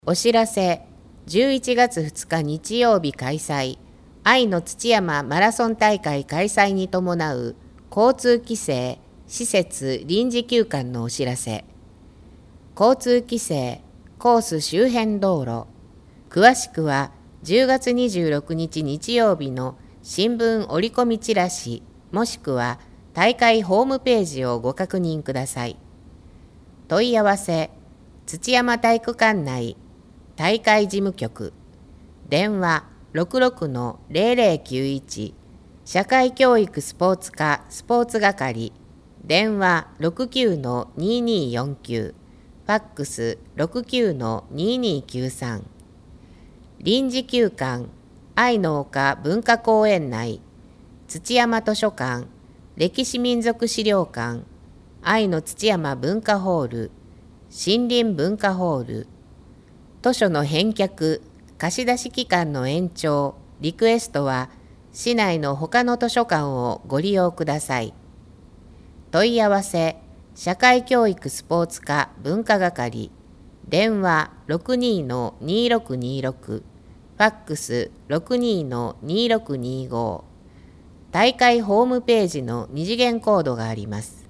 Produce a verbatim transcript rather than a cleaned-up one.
お知らせ、じゅういちがつふつか日曜日開催、愛の土山マラソン大会開催に伴う交通規制、施設臨時休館のお知らせ。交通規制、コース周辺道路。詳しくはじゅうがつにじゅうろくにち日曜日の新聞折り込みチラシ、もしくは大会ホームページをご確認ください。問い合わせ、土山体育館内大会事務局、電話 ろくろくのゼロゼロきゅういち、社会教育スポーツ課スポーツ係、電話 ろくきゅうのにーにーよんきゅう、ファックス ろくきゅうのにーにーきゅうさん。臨時休館、愛の丘文化公園内、土山図書館、歴史民俗資料館、愛の土山文化ホール、森林文化ホール、図書の返却、貸し出し期間の延長、リクエストは市内の他の図書館をご利用ください。問い合わせ、社会教育スポーツ課文化係、電話 ろくにーのにーろくにーろく、ファックス ろくにーのにーろくにーご。大会ホームページの二次元コードがあります。